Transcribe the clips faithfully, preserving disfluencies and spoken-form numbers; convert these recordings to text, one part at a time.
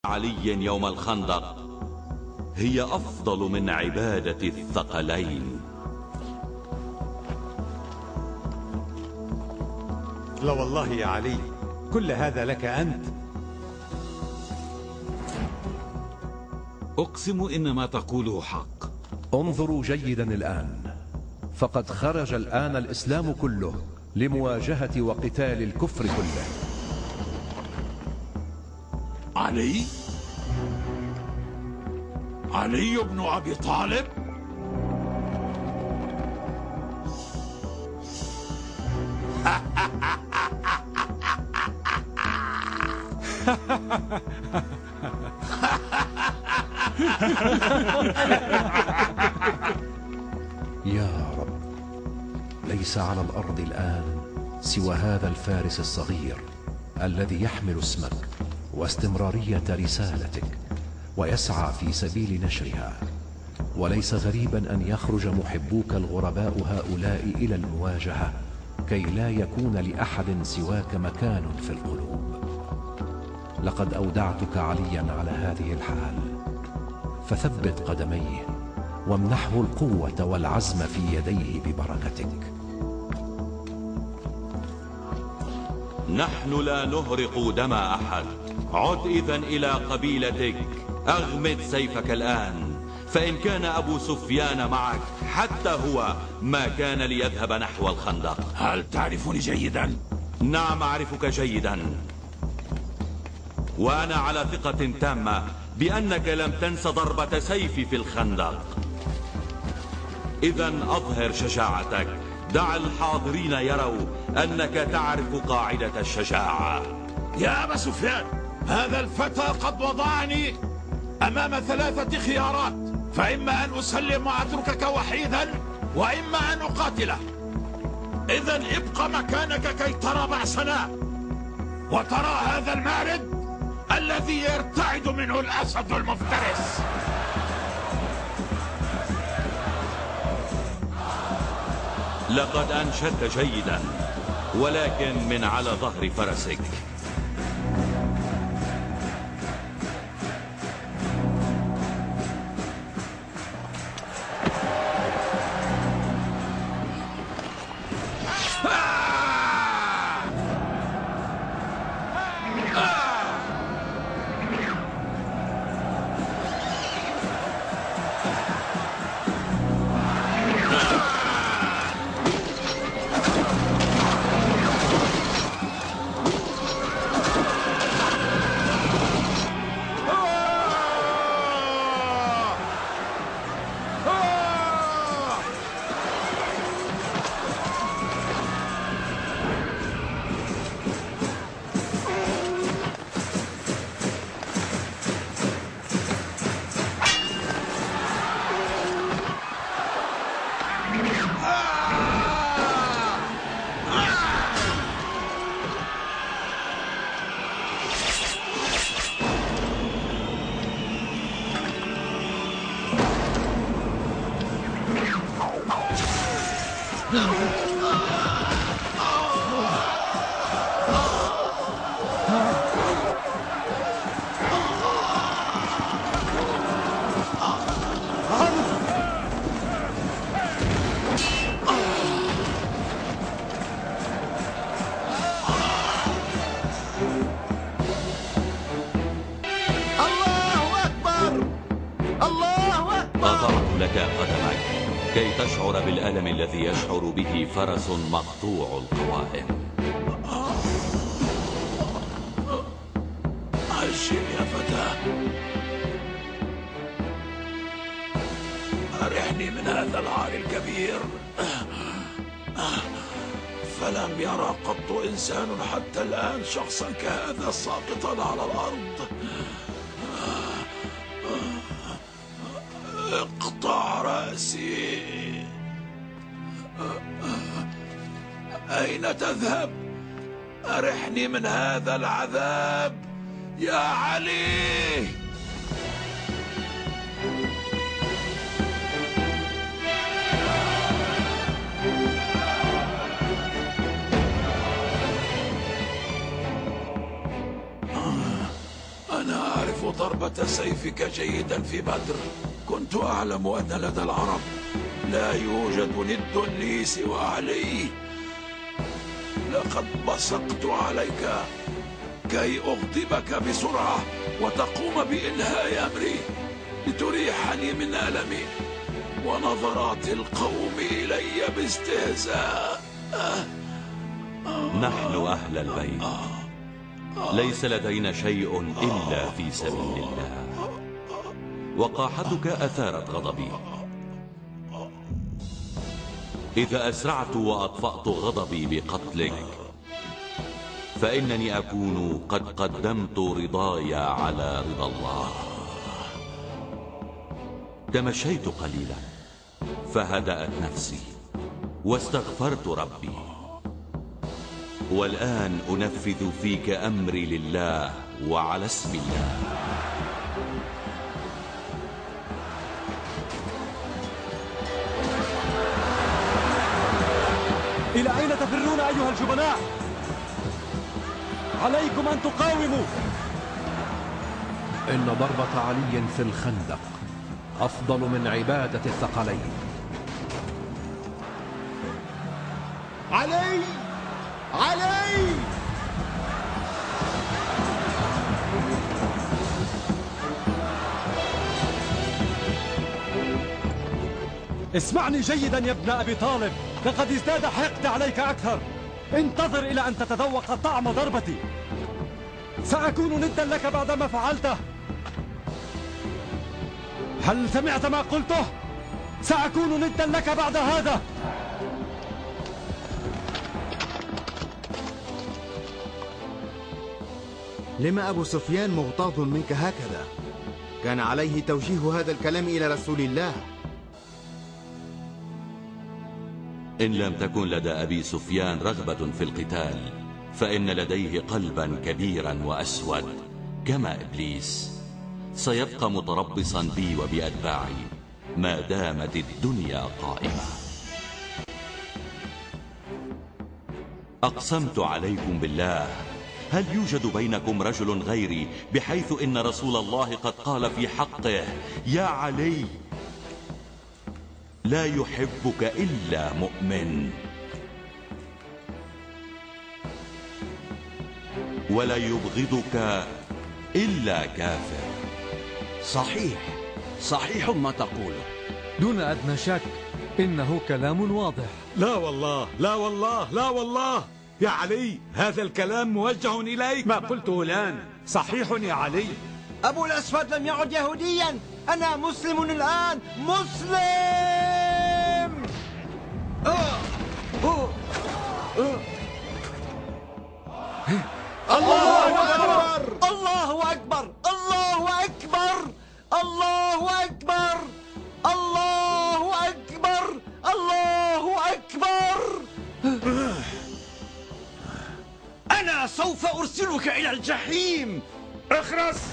علي يوم الخندق هي أفضل من عبادة الثقلين. لا والله يا علي، كل هذا لك أنت. أقسم إن ما تقوله حق. انظروا جيدا الآن، فقد خرج الآن الإسلام كله لمواجهة وقتال الكفر كله. علي؟ علي بن أبي طالب؟ يا رب، ليس على الأرض الآن سوى هذا الفارس الصغير الذي يحمل اسمك واستمرارية رسالتك ويسعى في سبيل نشرها، وليس غريبا أن يخرج محبوك الغرباء هؤلاء إلى المواجهة كي لا يكون لأحد سواك مكان في القلوب. لقد أودعتك عليا على هذه الحال، فثبت قدميه وامنحه القوة والعزم في يديه ببركتك. نحن لا نهرق دم أحد. عد إذن إلى قبيلتك، أغمد سيفك الآن، فإن كان أبو سفيان معك حتى هو ما كان ليذهب نحو الخندق. هل تعرفني جيدا؟ نعم أعرفك جيدا، وأنا على ثقة تامة بأنك لم تنس ضربة سيفي في الخندق. إذن أظهر شجاعتك، دع الحاضرين يروا أنك تعرف قاعدة الشجاعة. يا أبا سفيان، هذا الفتى قد وضعني أمام ثلاثة خيارات، فإما أن أسلم وأتركك وحيدا، وإما أن أقاتله. إذن ابق مكانك كي ترى بأسنا وترى هذا المارد الذي يرتعد منه الأسد المفترس. لقد أنشدت جيدا، ولكن من على ظهر فرسك. لك قدمك كي تشعر بالألم الذي يشعر به فرس مقطوع القوائم. عشر يا فتى، أرحني من هذا العار الكبير، فلم يرى قط إنسان حتى الآن شخصا كهذا ساقطا على الأرض. اقطع رأسي. أين تذهب؟ أرحني من هذا العذاب يا علي. ضربة سيفك جيدا في بدر، كنت أعلم أن لدى العرب لا يوجد ند لي سوى علي. لقد بصقت عليك كي أغضبك بسرعة وتقوم بإنهاء أمري لتريحني من ألمي ونظرات القوم إلي باستهزاء. نحن أهل البيت ليس لدينا شيء إلا في سبيل الله، وقاحتك أثارت غضبي. إذا أسرعت وأطفأت غضبي بقتلك فإنني أكون قد قدمت رضاي على رضا الله. تمشيت قليلا فهدأت نفسي واستغفرت ربي، والآن أنفذ فيك أمري لله وعلى اسم الله. إلى أين تفرون أيها الجبناء؟ عليكم أن تقاوموا. إن ضربة علي في الخندق أفضل من عبادة الثقلين. علي علي اسمعني جيدا يا ابن أبي طالب، لقد ازداد حقد عليك أكثر. انتظر إلى أن تتذوق طعم ضربتي. سأكون ندا لك بعد ما فعلته. هل سمعت ما قلته؟ سأكون ندا لك بعد هذا. لما أبو سفيان مغتاظ منك هكذا؟ كان عليه توجيه هذا الكلام إلى رسول الله. إن لم تكن لدى أبي سفيان رغبة في القتال فإن لديه قلبا كبيرا وأسود كما إبليس، سيبقى متربصا بي وبأتباعي ما دامت الدنيا قائمة. أقسمت عليكم بالله، هل يوجد بينكم رجل غيري بحيث إن رسول الله قد قال في حقه: يا علي لا يحبك إلا مؤمن ولا يبغضك إلا كافر. صحيح صحيح ما تقوله دون أدنى شك، إنه كلام واضح. لا والله لا والله لا والله يا علي، هذا الكلام موجه إليك. ما قلته الآن صحيح يا علي. أبو الأسود لم يعد يهوديا، أنا مسلم الآن، مسلم. آه. آه. آه. الله أكبر الله أكبر الله أكبر الله أكبر الله أكبر الله أكبر. أنا سوف أرسلك إلى الجحيم. اخرس.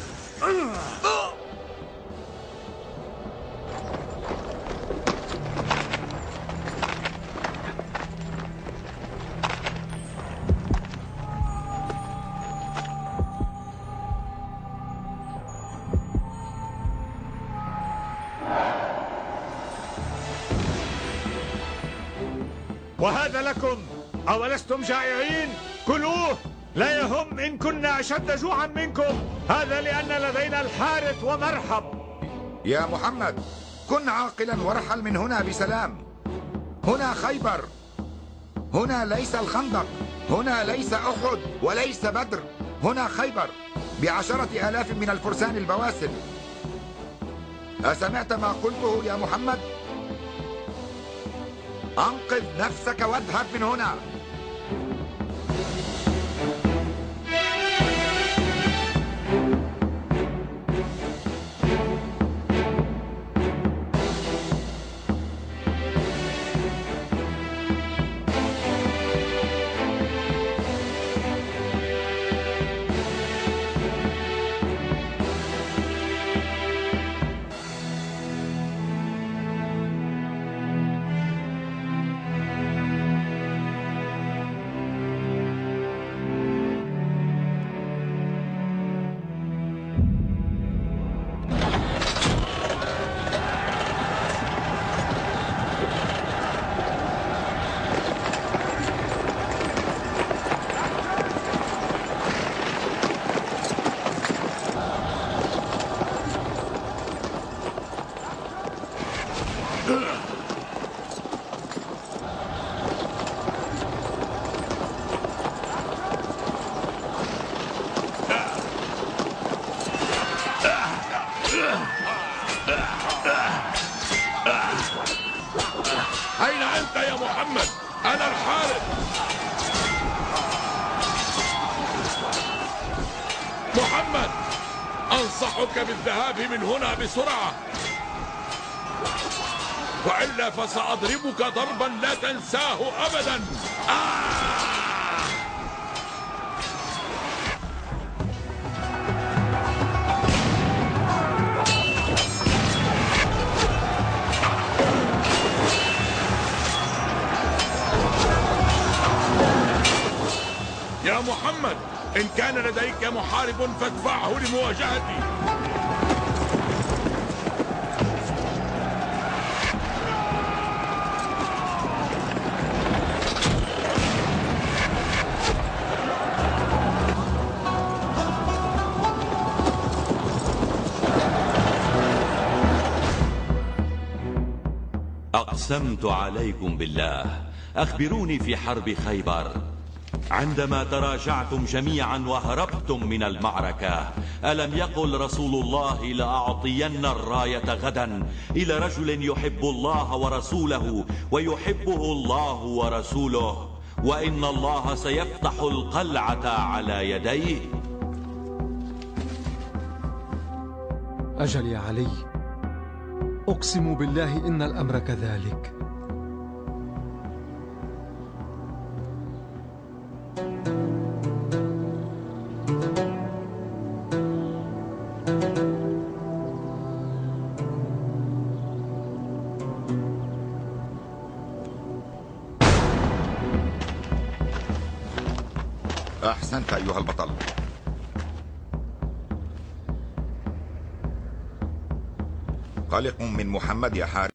وهذا لكم، أولستم جائعين؟ كلوه، لا يهم إن كنا أشد جوعا منكم، هذا لأن لدينا الحارث ومرحب. يا محمد، كن عاقلا وارحل من هنا بسلام. هنا خيبر، هنا ليس الخندق، هنا ليس أحد وليس بدر، هنا خيبر بعشرة آلاف من الفرسان البواسل. أسمعت ما قلته يا محمد؟ أنقذ نفسك واذهب من هنا. أنت يا محمد؟ أنا الحارس. محمد، أنصحك بالذهاب من هنا بسرعة، وإلا فسأضربك ضربا لا تنساه أبدا. آه! يا محمد، إن كان لديك محارب فادفعه لمواجهتي. أقسمت عليكم بالله، أخبروني في حرب خيبر عندما تراجعتم جميعا وهربتم من المعركة، ألم يقل رسول الله لأعطين الراية غدا إلى رجل يحب الله ورسوله ويحبه الله ورسوله، وإن الله سيفتح القلعة على يديه؟ أجل يا علي، أقسم بالله إن الأمر كذلك. أحسنت أيها البطل. قلق من محمد يا حارس.